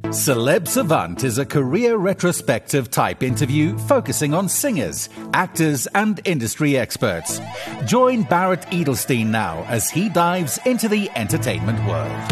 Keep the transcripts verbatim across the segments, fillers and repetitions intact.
Celeb Savant is a career retrospective type interview focusing on singers, actors, and industry experts. Join Barrett Edelstein now as he dives into the entertainment world.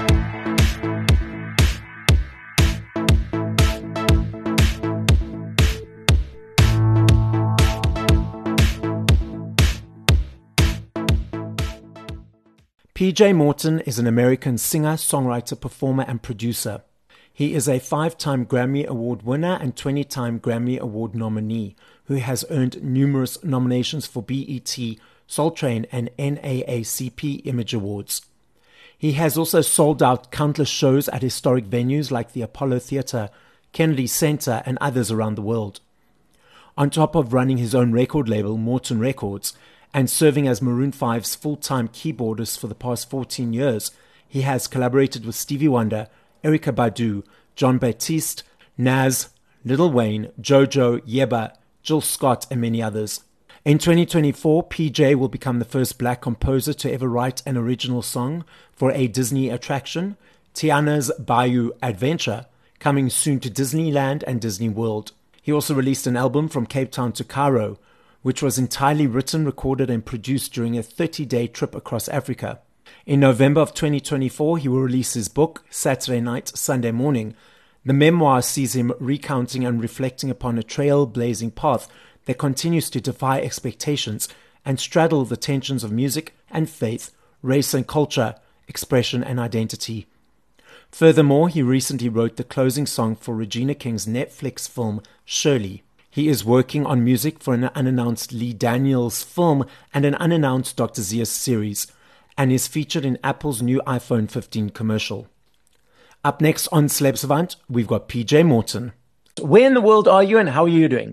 P J Morton is an American singer, songwriter, performer, and producer. He is a five-time Grammy Award winner and twenty-time Grammy Award nominee who has earned numerous nominations for B E T, Soul Train, and N double A C P Image Awards. He has also sold out countless shows at historic venues like the Apollo Theatre, Kennedy Center, and others around the world. On top of running his own record label, Morton Records, and serving as Maroon five's full-time keyboardist for the past fourteen years, he has collaborated with Stevie Wonder, Erykah Badu, Jon Batiste, Nas, Lil Wayne, JoJo, Yebba, Jill Scott, and many others. In twenty twenty-four, P J will become the first black composer to ever write an original song for a Disney attraction, Tiana's Bayou Adventure, coming soon to Disneyland and Disney World. He also released an album From Cape Town to Cairo, which was entirely written, recorded, and produced during a thirty-day trip across Africa. In November of twenty twenty-four, he will release his book, Saturday Night, Sunday Morning. The memoir sees him recounting and reflecting upon a trailblazing path that continues to defy expectations and straddle the tensions of music and faith, race and culture, expression and identity. Furthermore, he recently wrote the closing song for Regina King's Netflix film, Shirley. He is working on music for an unannounced Lee Daniels film and an unannounced Doctor Zeus series, and is featured in Apple's new iPhone fifteen commercial. Up next on Celeb Savant, we've got P J Morton. Where in the world are you and how are you doing?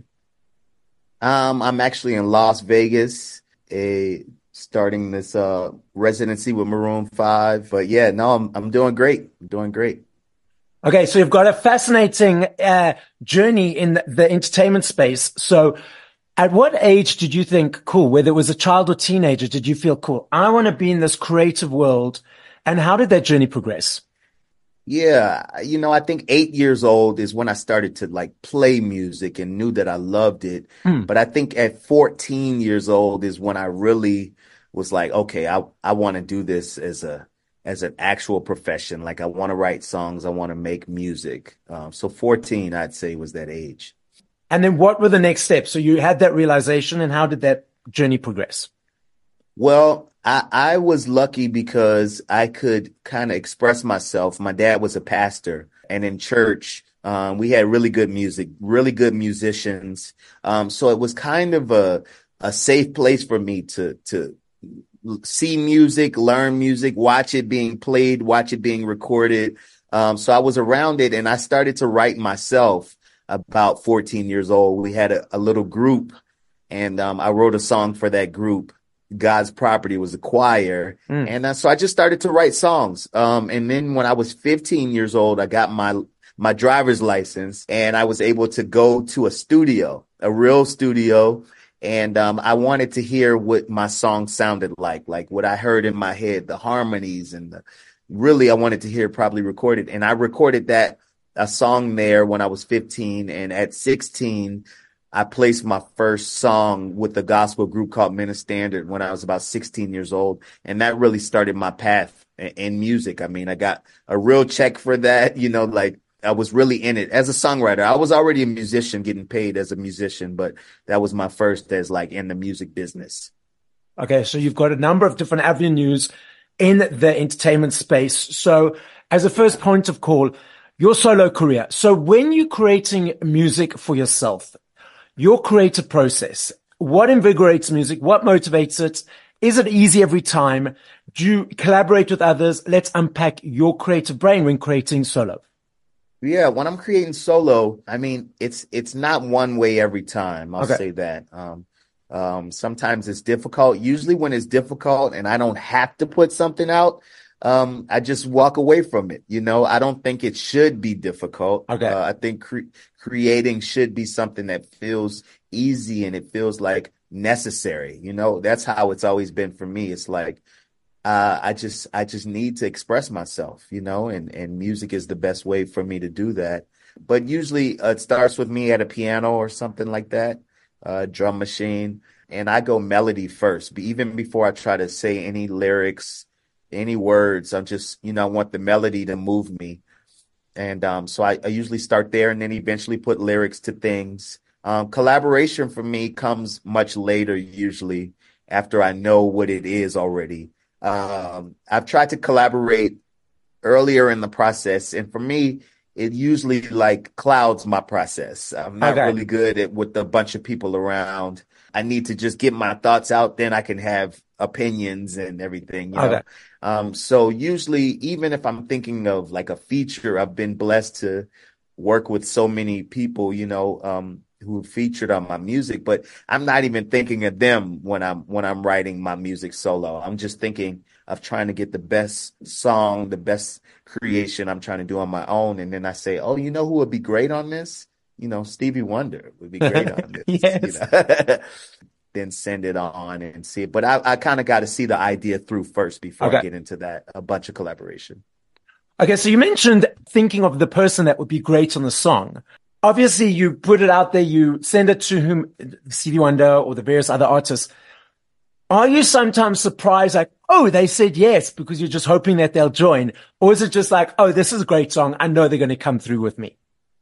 Um, I'm actually in Las Vegas, uh, starting this uh, residency with Maroon five. But yeah, no, I'm I'm doing great. I'm doing great. Okay, so you've got a fascinating uh, journey in the, the entertainment space. So at what age did you think, cool, whether it was a child or teenager, did you feel, cool, I want to be in this creative world? And how did that journey progress? Yeah, you know, I think eight years old is when I started to like play music and knew that I loved it. Mm. But I think at fourteen years old is when I really was like, okay, I, I want to do this as a as an actual profession. Like I want to write songs. I want to make music. Um, so fourteen, I'd say, was that age. And then what were the next steps? So you had that realization, and how did that journey progress? Well, I, I was lucky because I could kind of express myself. My dad was a pastor, and in church, um, we had really good music, really good musicians. Um, so it was kind of a, a safe place for me to, to see music, learn music, watch it being played, watch it being recorded. Um, so I was around it, and I started to write myself. About fourteen years old, we had a, a little group, and um, I wrote a song for that group. God's Property was a choir. Mm. And uh, so I just started to write songs. Um, and then when I was fifteen years old, I got my my driver's license, and I was able to go to a studio, a real studio. And um, I wanted to hear what my song sounded like, like what I heard in my head, the harmonies, and the, really I wanted to hear it probably recorded. And I recorded that a song there when I was fifteen, and at sixteen, I placed my first song with a gospel group called Men of Standard when I was about sixteen years old, and that really started my path in, in music. I mean, I got a real check for that, you know, like I was really in it as a songwriter. I was already a musician, getting paid as a musician, but that was my first as like in the music business. Okay, so you've got a number of different avenues in the entertainment space. So as a first point of call, your solo career. So when you're creating music for yourself, your creative process, what invigorates music? What motivates it? Is it easy every time? Do you collaborate with others? Let's unpack your creative brain when creating solo. Yeah, when I'm creating solo, I mean, it's it's not one way every time. I'll okay. say that. Um, um, sometimes it's difficult. Usually when it's difficult and I don't have to put something out, Um, I just walk away from it. You know, I don't think it should be difficult. Okay. Uh, I think cre- creating should be something that feels easy and it feels like necessary. You know, that's how it's always been for me. It's like, uh, I just I just need to express myself, you know, and and music is the best way for me to do that. But usually uh, it starts with me at a piano or something like that, uh, drum machine, and I go melody first. But even before I try to say any lyrics, any words, I'm just, you know, I want the melody to move me. And um, so I, I usually start there and then eventually put lyrics to things. Um, collaboration for me comes much later, usually after I know what it is already. Um, I've tried to collaborate earlier in the process, and for me, it usually like clouds my process. I'm not Okay. really good at with a bunch of people around. I need to just get my thoughts out, then I can have opinions and everything, you Okay. know. Um, so usually, even if I'm thinking of like a feature, I've been blessed to work with so many people, you know, um, who featured on my music, but I'm not even thinking of them when I'm when I'm writing my music solo. I'm just thinking of trying to get the best song, the best creation I'm trying to do on my own. And then I say, oh, you know who would be great on this? You know, Stevie Wonder would be great on this, you Yes. know. Then send it on and see it. But I, I kind of got to see the idea through first before I Okay. get into that, a bunch of collaboration. Okay, so you mentioned thinking of the person that would be great on the song. Obviously, you put it out there, you send it to whom, Stevie Wonder or the various other artists. Are you sometimes surprised, like, oh, they said yes, because you're just hoping that they'll join? Or is it just like, oh, this is a great song, I know they're going to come through with me?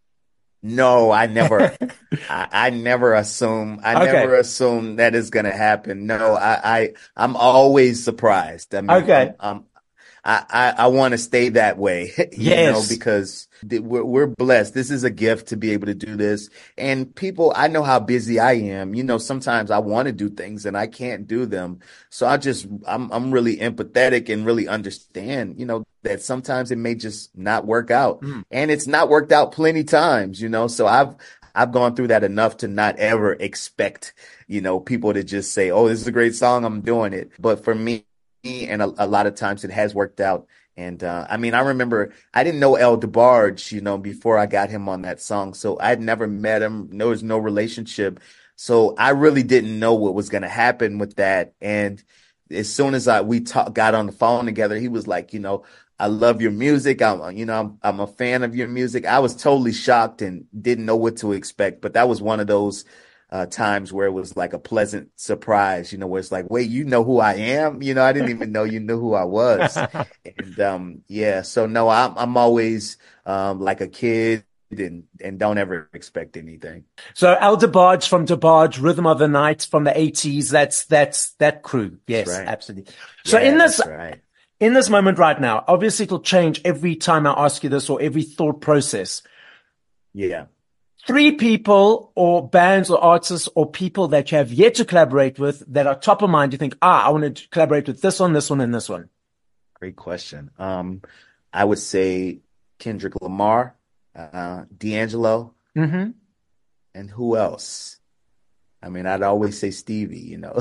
No, I never, I, I never assume, I Okay, never assume that is going to happen. No, I, I, I'm always surprised. I mean, okay, I'm, I'm, I, I, I want to stay that way, you know, yes. because th- we're, we're blessed. This is a gift to be able to do this. And people, I know how busy I am. You know, sometimes I want to do things and I can't do them. So I just, I'm, I'm really empathetic and really understand, you know, that sometimes it may just not work out. Mm. And it's not worked out plenty times, you know, so I've, I've gone through that enough to not ever expect, you know, people to just say, oh, this is a great song, I'm doing it. But for me, and a, a lot of times it has worked out. And uh, I mean, I remember I didn't know El DeBarge, you know, before I got him on that song. So I'd never met him. There was no relationship. So I really didn't know what was going to happen with that. And as soon as I we talk, got on the phone together, he was like, you know, I love your music. I'm, you know, I'm, I'm a fan of your music. I was totally shocked and didn't know what to expect. But that was one of those uh, times where it was like a pleasant surprise, you know, where it's like, wait, you know who I am? You know, I didn't even know you knew who I was. And um, yeah, so no, I'm I'm always um, like a kid and and don't ever expect anything. So El DeBarge from DeBarge, Rhythm of the Night from the eighties. That's, that's that crew. That's Yes, right. absolutely. So Yeah, in this, that's right. in this moment right now, obviously it'll change every time I ask you this or every thought process. Yeah. Three people or bands or artists or people that you have yet to collaborate with that are top of mind. You think, ah, I want to collaborate with this one, this one, and this one. Great question. Um, I would say Kendrick Lamar, uh, D'Angelo, Mm-hmm. and who else? I mean, I'd always say Stevie, you know.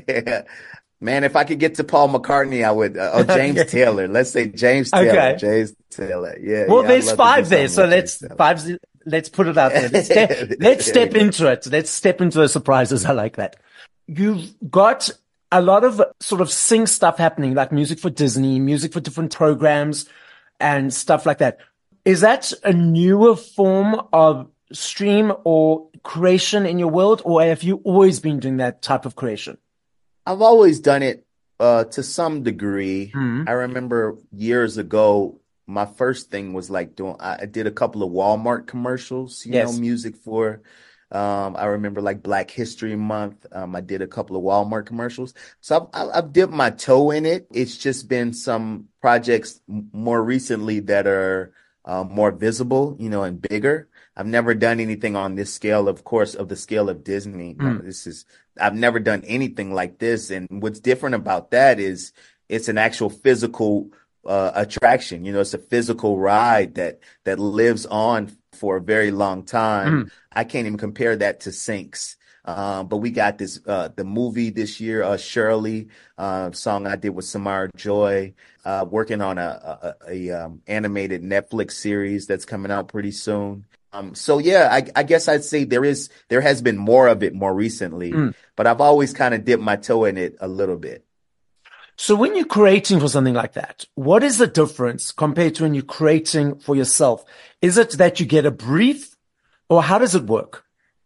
Man, if I could get to Paul McCartney, I would. Uh, oh, James Okay. Taylor. Let's say James Taylor. Okay. James Taylor. Yeah, Well, yeah. I'd there's love to do five there. something So with let's James Taylor. five. Let's put it out there. Let's step, let's There we step go. into it. Let's step into the surprises. I like that. You've got a lot of sort of sing stuff happening, like music for Disney, music for different programs and stuff like that. Is that a newer form of stream or creation in your world, or have you always been doing that type of creation? I've always done it uh, to some degree. Mm-hmm. I remember years ago, my first thing was like doing, I I did a couple of Walmart commercials, you know, Yes. music for, um, I remember like Black History Month. Um, I did a couple of Walmart commercials. So I've, I've I've dipped my toe in it. It's just been some projects m- more recently that are uh, more visible, you know, and bigger. I've never done anything on this scale, of course, of the scale of Disney. No, Mm. this is, I've never done anything like this. And what's different about that is it's an actual physical uh, attraction. You know, it's a physical ride that that lives on for a very long time. Mm. I can't even compare that to Sinks. Um, but we got this uh, the movie this year, uh, Shirley, uh, song I did with Samara Joy, uh, working on a, a, a um, animated Netflix series that's coming out pretty soon. Um, so yeah, I, I guess I'd say there is there has been more of it more recently, Mm. but I've always kind of dipped my toe in it a little bit. So when you're creating for something like that, what is the difference compared to when you're creating for yourself? Is it that you get a brief, or how does it work?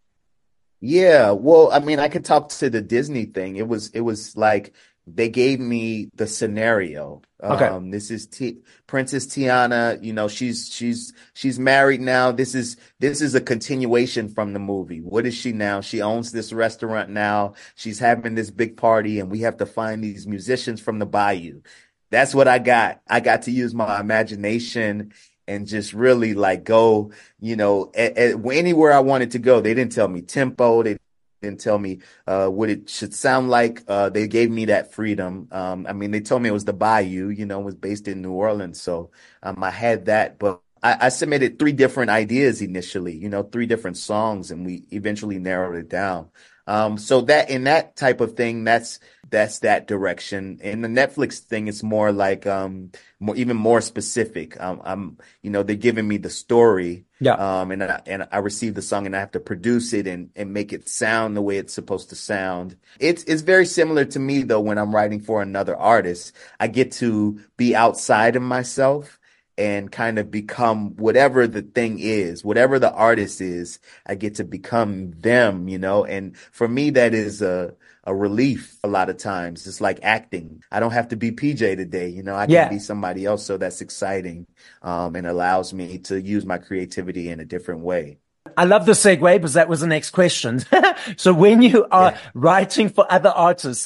Yeah, well, I mean, I could talk to the Disney thing. It was it was like they gave me the scenario. Okay. Um, this is T Princess Tiana, you know, she's she's she's married now. This is this is a continuation from the movie. What is she now? She owns this restaurant now. She's having this big party, and we have to find these musicians from the Bayou. That's what I got. I got to use my imagination and just really like go, you know, a- a- anywhere I wanted to go. They didn't tell me tempo. They didn't tell me uh, what it should sound like. Uh, they gave me that freedom. Um, I mean, they told me it was the Bayou, you know, it was based in New Orleans. So um, I had that, but I, I submitted three different ideas initially, you know, three different songs, and we eventually narrowed it down. Um, so that in that type of thing, that's that's that direction. In the Netflix thing, it's more like um, more even more specific. Um, I'm, you know, they're giving me the story, Yeah. um, and I, and I receive the song, and I have to produce it and and make it sound the way it's supposed to sound. It's it's very similar to me though when I'm writing for another artist. I get to be outside of myself and kind of become whatever the thing is, whatever the artist is, I get to become them, you know? And for me, that is a, a relief a lot of times. It's like acting. I don't have to be P J today, you know, I can Yeah. be somebody else. So that's exciting, um, and allows me to use my creativity in a different way. I love the segue because that was the next question. So when you are Yeah. writing for other artists,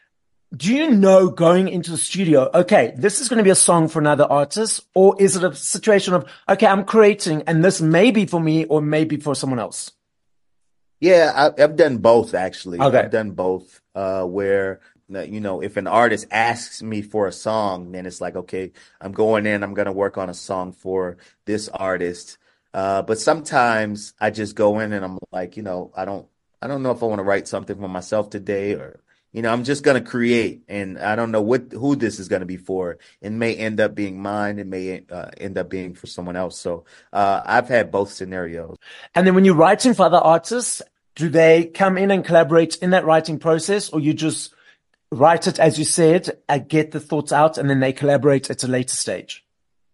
do you know going into the studio, okay, this is going to be a song for another artist, or is it a situation of, okay, I'm creating and this may be for me or maybe for someone else? Yeah, I, I've done both actually. Okay. I've done both, uh, where, uh, you know, if an artist asks me for a song, then it's like, okay, I'm going in, I'm going to work on a song for this artist. Uh, but sometimes I just go in and I'm like, you know, I don't, I don't know if I want to write something for myself today, or, you know, I'm just going to create, and I don't know what, who this is going to be for. It may end up being mine. It may uh, end up being for someone else. So, uh, I've had both scenarios. And then when you're writing for other artists, do they come in and collaborate in that writing process, or you just write it, as you said, uh, get the thoughts out and then they collaborate at a later stage?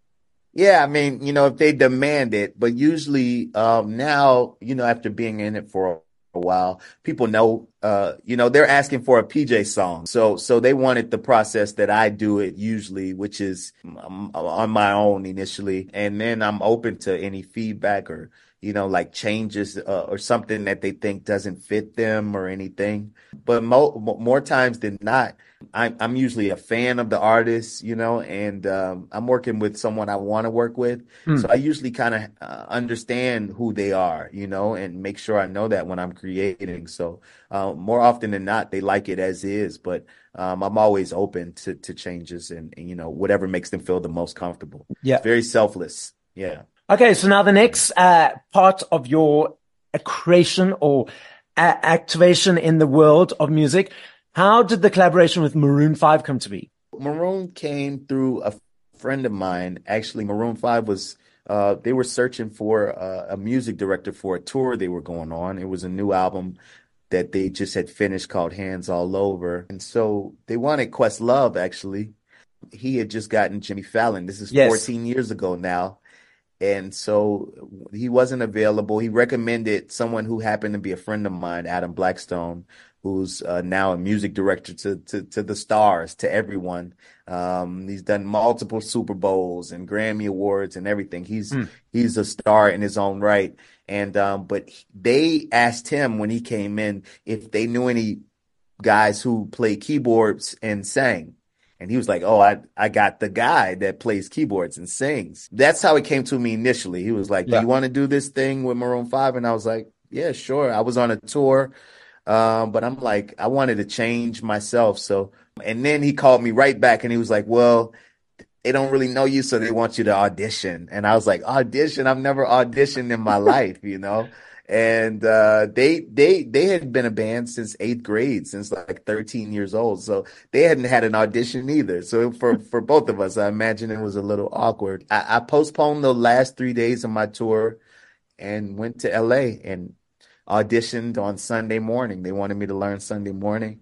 Yeah, I mean, you know, if they demand it, but usually um now, you know, after being in it for a while, people know uh, you know, they're asking for a P J song. So so they wanted the process that I do it usually, which is um, on my own initially, and then I'm open to any feedback or, you know, like changes uh, or something that they think doesn't fit them or anything. But mo more times than not, I'm I'm usually a fan of the artist, you know, and um, I'm working with someone I want to work with. Hmm. So I usually kind of uh, understand who they are, you know, and make sure I know that when I'm creating. So uh, more often than not, they like it as is, but um, I'm always open to to changes and, and, you know, whatever makes them feel the most comfortable. Yeah. It's very selfless. Yeah. Okay, so now the next uh, part of your uh, creation or uh, activation in the world of music, how did the collaboration with Maroon five come to be? Maroon came through a friend of mine. Actually, Maroon five was, uh, they were searching for uh, a music director for a tour they were going on. It was a new album that they just had finished called Hands All Over. And so they wanted Questlove, actually. He had just gotten Jimmy Fallon. This is Yes. fourteen years ago now. And so he wasn't available. He recommended someone who happened to be a friend of mine, Adam Blackstone, who's uh, now a music director to, to to the stars, to everyone. Um, he's done multiple Super Bowls and Grammy Awards and everything. He's Hmm. he's a star in his own right. And um, but he- they asked him when he came in if they knew any guys who played keyboards and sang. And he was like, oh, I, I got the guy that plays keyboards and sings. That's how it came to me initially. He was like, do Yeah. you want to do this thing with Maroon five? And I was like, yeah, sure. I was on a tour. Um, but I'm like, I wanted to change myself. So, and then he called me right back and he was like, well, they don't really know you, so they want you to audition. And I was like, audition? I've never auditioned in my life, you know? And uh, they they they had been a band since eighth grade, since like thirteen years old. So they hadn't had an audition either. So for for both of us, I imagine it was a little awkward. I, I postponed the last three days of my tour and went to L A and auditioned on Sunday morning. They wanted me to learn Sunday morning.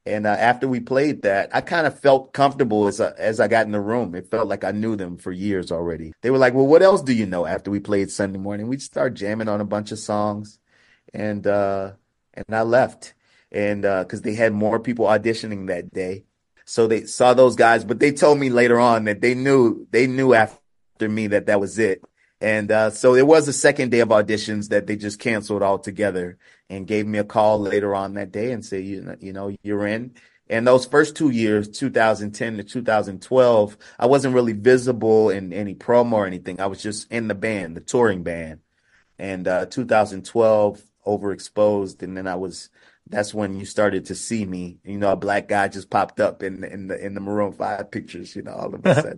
And uh, after we played that, I kind of felt comfortable as I, as I got in the room. It felt like I knew them for years already. They were like, "Well, what else do you know?" After we played Sunday morning, we'd start jamming on a bunch of songs, and uh, and I left, and because uh, they had more people auditioning that day, so they saw those guys. But they told me later on that they knew they knew after me that that was it. And uh, so it was a second day of auditions that they just canceled altogether and gave me a call later on that day and said, you know, you know, you're in. And those first two years, two thousand ten to two thousand twelve, I wasn't really visible in any promo or anything. I was just in the band, the touring band. And uh, two thousand twelve, overexposed. And then I was, that's when you started to see me. You know, a black guy just popped up in the, in the, in the Maroon five pictures, you know, all of a sudden.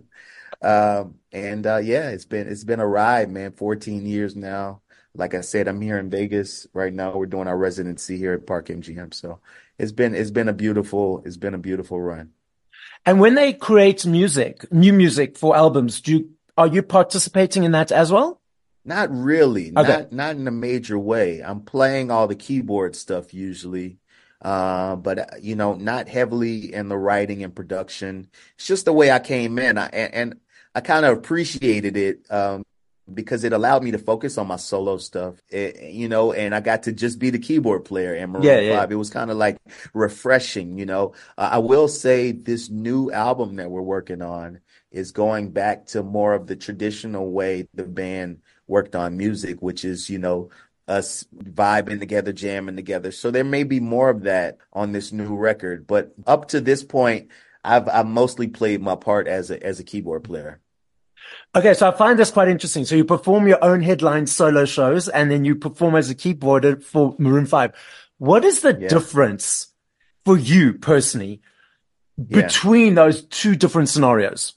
Um, and, uh, yeah, it's been, it's been a ride, man. fourteen years now. Like I said, I'm here in Vegas right now. We're doing our residency here at Park M G M. So it's been, it's been a beautiful, it's been a beautiful run. And when they create music, new music for albums, do you, are you participating in that as well? Not really. Okay. Not, not in a major way. I'm playing all the keyboard stuff usually. Uh, but uh, you know, not heavily in the writing and production. It's just the way I came in. I, and, and I kind of appreciated it, um, because it allowed me to focus on my solo stuff, it, you know, and I got to just be the keyboard player in Maroon Yeah, yeah. five. It was kind of like refreshing, you know. Uh, I will say this new album that we're working on is going back to more of the traditional way the band worked on music, which is, you know, us vibing together, jamming together. So there may be more of that on this new record. But up to this point, I've I've mostly played my part as a as a keyboard player. Okay, so I find this quite interesting. So you perform your own headline solo shows and then you perform as a keyboarder for Maroon five. What is the Yeah. difference for you personally Yeah. between those two different scenarios?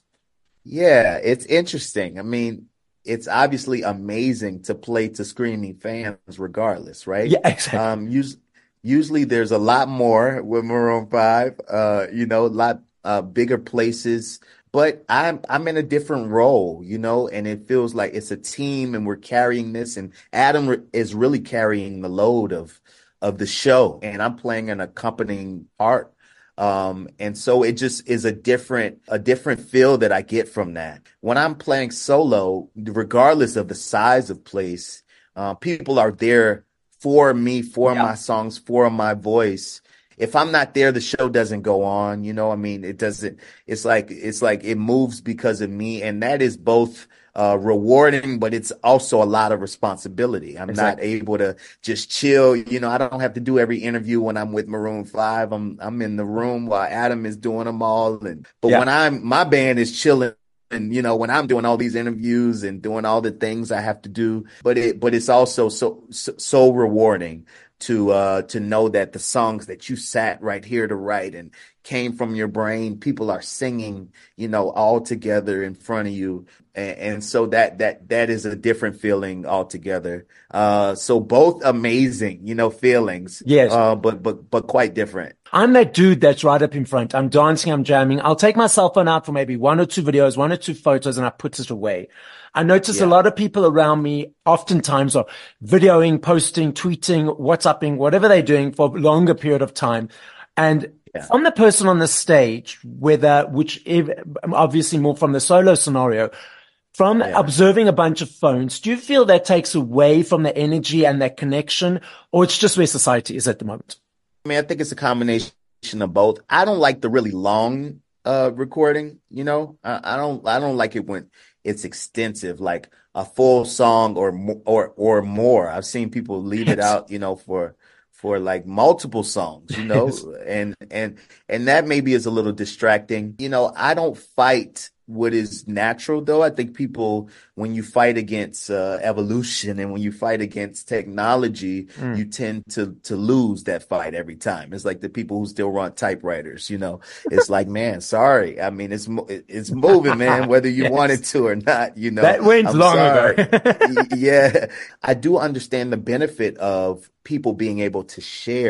Yeah, it's interesting. I mean, it's obviously amazing to play to screaming fans regardless, right? Yeah, exactly. Um, us- usually there's a lot more with Maroon five, uh, you know, a lot uh, bigger places, but I'm I'm in a different role, you know, and it feels like it's a team and we're carrying this, and Adam re- is really carrying the load of of the show, and I'm playing an accompanying part. Um, and so it just is a different, a different feel that I get from that. When I'm playing solo, regardless of the size of place, uh, people are there for me, for Yeah. my songs, for my voice. If I'm not there, the show doesn't go on. You know, I mean, it doesn't, it's like, it's like it moves because of me. And that is both uh, rewarding, but it's also a lot of responsibility. I'm Exactly. not able to just chill. You know, I don't have to do every interview when I'm with Maroon five. I'm, I'm in the room while Adam is doing them all. And, but Yeah. when I'm, my band is chilling. And, you know, when I'm doing all these interviews and doing all the things I have to do, but it, but it's also so, so, so rewarding to, uh, to know that the songs that you sat right here to write and came from your brain, people are singing, you know, all together in front of you. And, and so that, that, that is a different feeling altogether. Uh, so both amazing, you know, feelings, Yes. uh, but, but, but quite different. I'm that dude that's right up in front. I'm dancing, I'm jamming. I'll take my cell phone out for maybe one or two videos, one or two photos, and I put it away. I notice Yeah. a lot of people around me oftentimes are videoing, posting, tweeting, WhatsApping, whatever they're doing for a longer period of time. And Yeah. from the person on the stage, whether, which if, obviously more from the solo scenario, from Yeah. observing a bunch of phones, do you feel that takes away from the energy and that connection, or it's just where society is at the moment? I mean, I think it's a combination of both. I don't like the really long uh recording, you know. I, I don't I don't like it when it's extensive, like a full song or mo- or or more. I've seen people leave it Yes. out, you know, for for like multiple songs, you know, Yes. and and and that maybe is a little distracting. You know, I don't fight what is natural though. I think people, when you fight against uh, evolution and when you fight against technology, Mm. you tend to to lose that fight every time. It's like the people who still run typewriters, you know. It's like, man, sorry. I mean, it's mo- it's moving, man, whether you Yes. want it to or not, you know. That went I'm long sorry. ago. Y- Yeah, I do understand the benefit of people being able to share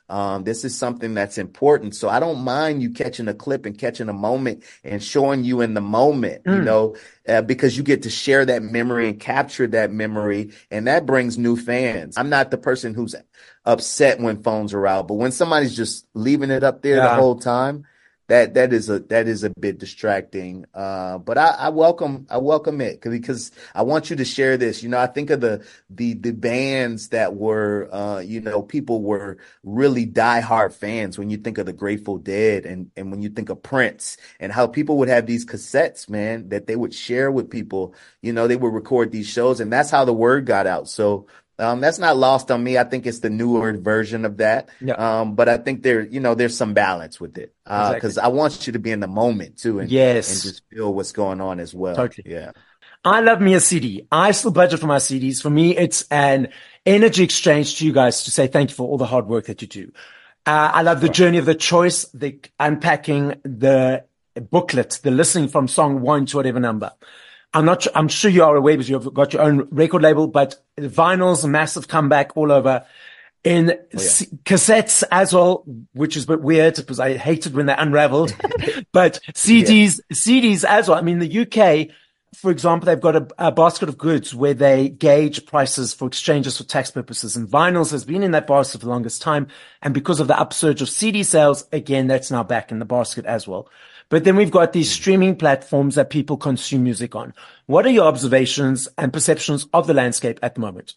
Um, this is something that's important. So I don't mind you catching a clip and catching a moment and showing you in the moment, you Mm. know, uh, because you get to share that memory and capture that memory. And that brings new fans. I'm not the person who's upset when phones are out, but when somebody's just leaving it up there the Yeah. whole time, that that is a that is a bit distracting. Uh, but I, I welcome I welcome it because I want you to share this. You know, I think of the the the bands that were uh, you know, people were really diehard fans when you think of the Grateful Dead and and when you think of Prince and how people would have these cassettes, man, that they would share with people. You know, they would record these shows, and that's how the word got out. So um, that's not lost on me. I think it's the newer version of that. Yeah, Um, but I think there, you know, there's some balance with it. Uh, exactly. because I want you to be in the moment too and and Yes, just feel what's going on as well. totally. Yeah. I love me a C D. I still budget for my C Ds. For me, it's an energy exchange to you guys to say thank you for all the hard work that you do. Uh, I love the Sure. journey of the choice, the unpacking, the booklet, the listening from song one to whatever number. I'm not, I'm sure you are aware because you've got your own record label, but vinyl's a massive comeback all over. In Oh, yeah. c- cassettes as well, which is a bit weird because I hated when they unraveled, but Yeah. C Ds, C Ds as well. I mean, the U K, for example, they've got a, a basket of goods where they gauge prices for exchanges for tax purposes, and vinyls has been in that basket for the longest time. And because of the upsurge of C D sales, again, that's now back in the basket as well. But then we've got these streaming platforms that people consume music on. What are your observations and perceptions of the landscape at the moment?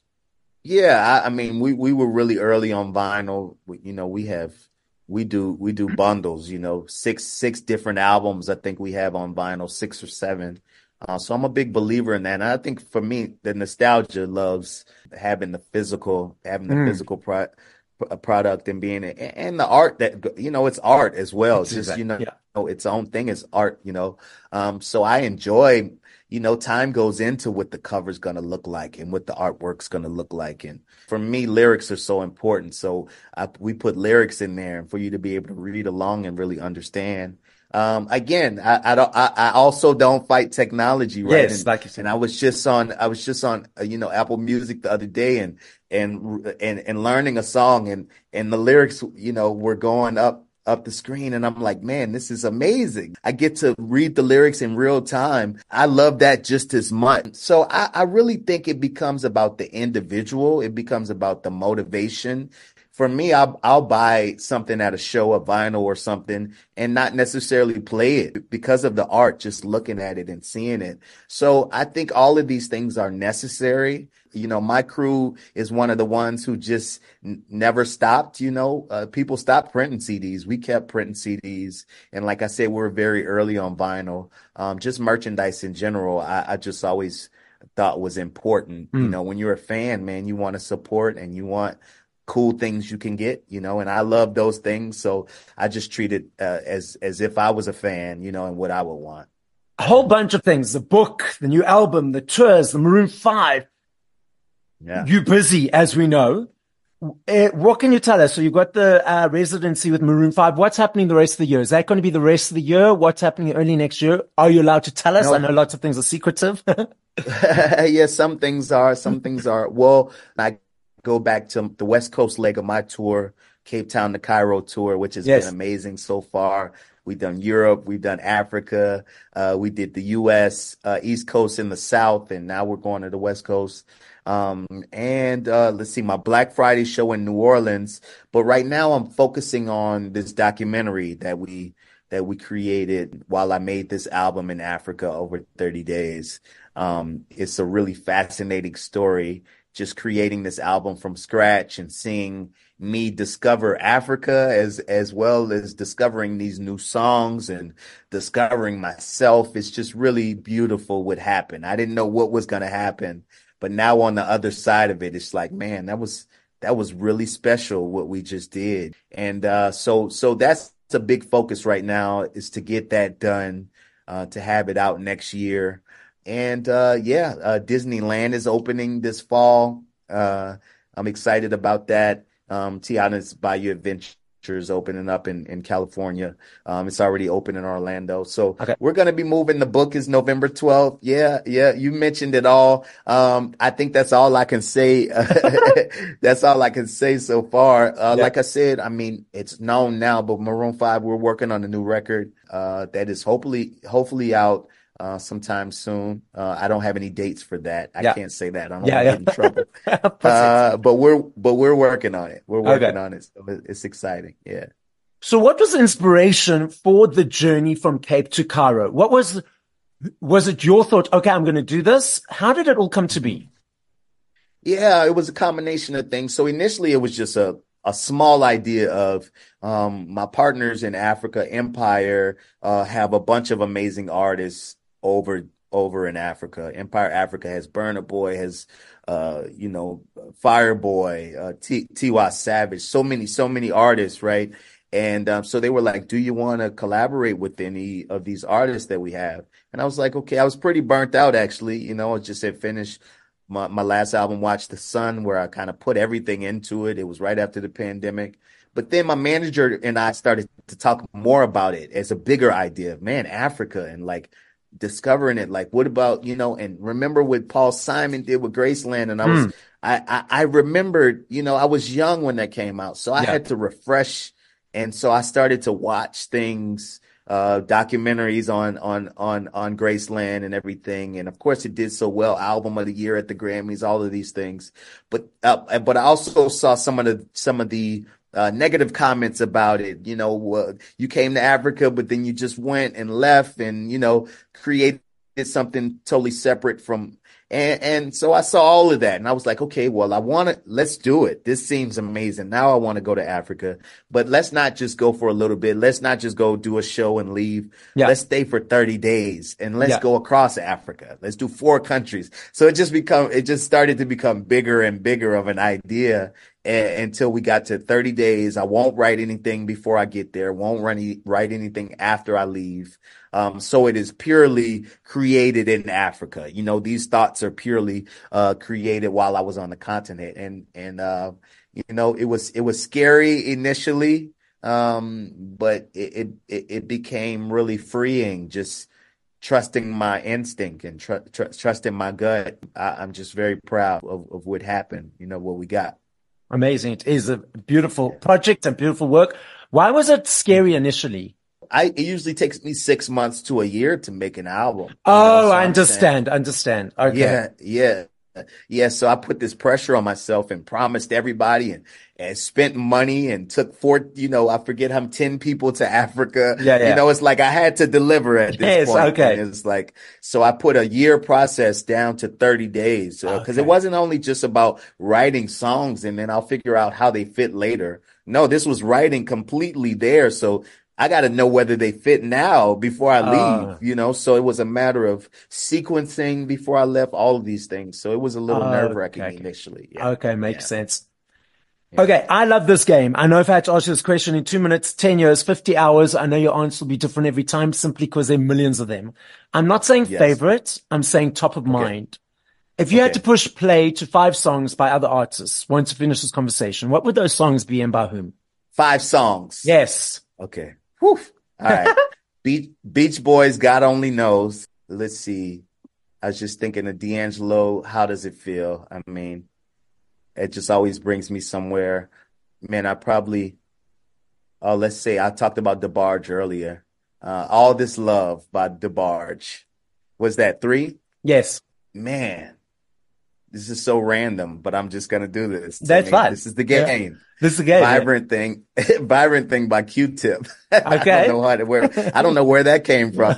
Yeah, I, I mean, we we were really early on vinyl. We, you know, we have we do we do bundles. You know, six six different albums. I think we have on vinyl, six or seven. Uh, so I'm a big believer in that. And I think for me, the nostalgia loves having the physical, having the Mm, physical pro pro- product and being and, and the art that you know it's art as well. it's It's just you exactly, know yeah. its own thing is art. You know, um, so I enjoy. You know, time goes into what the cover's going to look like and what the artwork's going to look like. And for me, lyrics are so important. So I, we put lyrics in there and for you to be able to read along and really understand. Um, again, I, I don't, I, I also don't fight technology, right? Yes, And, like you and said. I was just on, I was just on, uh, you know, Apple Music the other day and, and, and, and learning a song and, and the lyrics, you know, were going up up the screen and I'm like, man, this is amazing. I get to read the lyrics in real time. I love that just as much. So I, I really think it becomes about the individual. It becomes about the motivation. For me, I'll, I'll buy something at a show, a vinyl or something, and not necessarily play it because of the art, just looking at it and seeing it. So I think all of these things are necessary. You know, my crew is one of the ones who just n- never stopped. You know, uh, people stopped printing C Ds. We kept printing C Ds. And like I said, we're very early on vinyl. Um, just merchandise in general, I, I just always thought was important. You Mm. know, when you're a fan, man, you want to support and you want cool things you can get, you know, and I love those things. So I just treat it uh, as as if I was a fan, you know, and what I would want. A whole bunch of things, the book, the new album, the tours, the Maroon five. Yeah. You busy, as we know. Uh, what can you tell us? So you've got the uh, residency with Maroon five. What's happening the rest of the year? Is that going to be the rest of the year? What's happening early next year? Are you allowed to tell us? I No, know lots of things are secretive. yeah, some things are, some things are. Well, I go back to the West Coast leg of my tour, Cape Town to Cairo tour, which has been Yes. amazing so far. We've done Europe, we've done Africa, uh, we did the U S, uh, East Coast and the South, and now we're going to the West Coast. Um, and uh, let's see, my Black Friday show in New Orleans. But right now, I'm focusing on this documentary that we that we created while I made this album in Africa over thirty days. Um, it's a really fascinating story, just creating this album from scratch and seeing me discover Africa as as well as discovering these new songs and discovering myself. It's just really beautiful what happened. I didn't know what was going to happen, but now on the other side of it, it's like, man, that was that was really special what we just did. And uh, so so that's a big focus right now is to get that done, uh, to have it out next year. And uh, yeah, uh, Disneyland is opening this fall. Uh, I'm excited about that. Um, Tiana's Bayou Adventure is opening up in, in California. Um, it's already open in Orlando. So Okay. we're going to be moving. The book is November twelfth. Yeah. Yeah. You mentioned it all. Um, I think that's all I can say. That's all I can say so far. Uh, Yeah. like I said, I mean, it's known now, but Maroon five, we're working on a new record, uh, that is hopefully, hopefully out, uh, sometime soon. Uh, I don't have any dates for that. I Yeah. can't say that. I don't Yeah, want to yeah. get in trouble. Perfect. Uh, but we're, but we're working on it. We're working Okay. on it. So it- it's exciting. Yeah. So what was the inspiration for the journey from Cape to Cairo? What was, was it your thought, okay, I'm going to do this? How did it all come to be? Yeah, it was a combination of things. So initially it was just a, a small idea of, um, my partners in Africa, Empire, uh, have a bunch of amazing artists over, over in Africa. Empire Africa has Burna Boy, has, uh, you know, Fireboy, uh, T, Tiwa Savage, so many, so many artists, right? And, um, so they were like, do you want to collaborate with any of these artists that we have? And I was like, okay, I was pretty burnt out actually, you know, I just had finished my, my last album, Watch the Sun, where I kind of put everything into it. It was right after the pandemic. But then my manager and I started to talk more about it as a bigger idea. Man, Africa and like discovering it. Like, what about, you know, and remember what Paul Simon did with Graceland. And I was, Mm. I, I, I remembered, you know, I was young when that came out. So I Yeah. had to refresh. And so I started to watch things, uh, documentaries on, on, on, on Graceland and everything. And of course it did so well, album of the year at the Grammys, all of these things. But, uh, but I also saw some of the, some of the, uh, negative comments about it. You know, uh, you came to Africa, but then you just went and left and, you know, created something totally separate from, and, and so I saw all of that and I was like, okay, well, I want to, let's do it. This seems amazing. Now I want to go to Africa, but let's not just go for a little bit. Let's not just go do a show and leave. Yeah. Let's stay for thirty days and let's Yeah. go across Africa. Let's do four countries. So it just become, it just started to become bigger and bigger of an idea a- until we got to thirty days. I won't write anything before I get there. Won't run any, write anything after I leave. Um, so it is purely created in Africa. You know, these thoughts are purely, uh, created while I was on the continent. And, and, uh, you know, it was, it was scary initially. Um, but it, it, it became really freeing, just trusting my instinct and tr- tr- trusting my gut. I, I'm just very proud of, of what happened, you know, what we got. Amazing. It is a beautiful project and beautiful work. Why was it scary initially? I, it usually takes me six months to a year to make an album. you know, Oh, so I I'm saying- understand. Understand. Okay. Yeah, yeah, yeah. So I put this pressure on myself and promised everybody and, and spent money and took four, you know, I forget how ten people to Africa. Yeah, yeah. You know, it's like I had to deliver at this Yes, point. okay. And it's like, so I put a year process down to thirty days. Uh, cause Okay. it wasn't only just about writing songs and then I'll figure out how they fit later. No, this was writing completely there. So I got to know whether they fit now before I leave, Ah. you know? So it was a matter of sequencing before I left, all of these things. So it was a little Oh, nerve wracking okay. initially. Yeah. Okay. Makes Yeah. sense. Okay. I love this game. I know if I had to ask you this question in two minutes, ten years, fifty hours, I know your answer will be different every time simply because there are millions of them. I'm not saying Yes. favorite. I'm saying top of mind. If you had Okay. to push play to five songs by other artists, once to finish this conversation, what would those songs be and by whom? Five songs. Yes. Okay. Whew. All right. Beach, Beach Boys, God Only Knows. Let's see. I was just thinking of D'Angelo. How does it feel? I mean, it just always brings me somewhere. Man, I probably, oh, let's say I talked about DeBarge earlier. Uh, All This Love by DeBarge. Was that three? Yes. Man, this is so random, but I'm just going to do this. That's I mean, fine. This is the Yeah. game. This is a game. yeah. Vibrant Thing, Vibrant Thing by Q-Tip. I Okay. don't know how to, where, I don't know where that came from.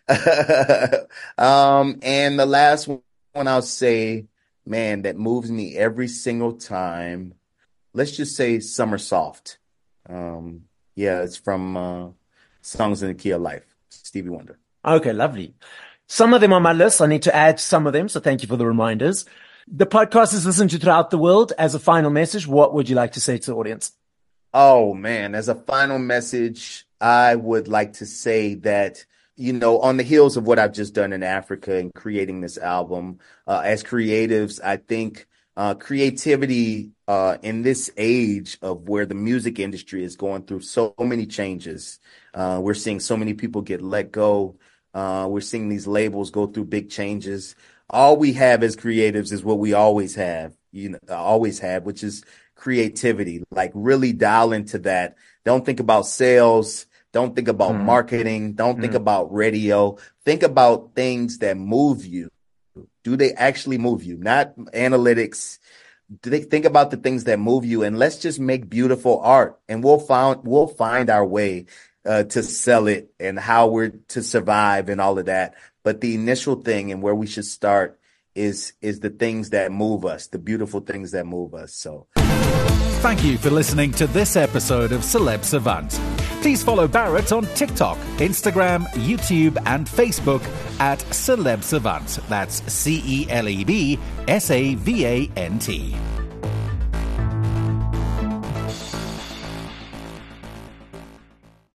um, and the last one I'll say, man, that moves me every single time. Let's just say Summer Soft. Um, yeah, it's from, uh, Songs in the Key of Life, Stevie Wonder. Okay, lovely. Some of them on my list. I need to add some of them. So thank you for the reminders. The podcast is listened to throughout the world. As a final message, what would you like to say to the audience? Oh man, as a final message, I would like to say that, you know, on the heels of what I've just done in Africa and creating this album, uh, as creatives, I think, uh, creativity uh, in this age of where the music industry is going through so many changes. Uh, we're seeing so many people get let go. Uh, we're seeing these labels go through big changes. All we have as creatives is what we always have, you know, always have, which is creativity. Like really dial into that. Don't think about sales. Don't think about mm. marketing. Don't mm. think about radio. Think about things that move you. Do they actually move you? Not analytics. Do they think about the things that move you? And let's just make beautiful art, and we'll find we'll find our way uh, to sell it and how we're to survive and all of that. But the initial thing and where we should start is is the things that move us, the beautiful things that move us. So, thank you for listening to this episode of Celeb Savant. Please follow Barrett on TikTok, Instagram, YouTube, and Facebook at Celeb Savant. That's C E L E B S A V A N T.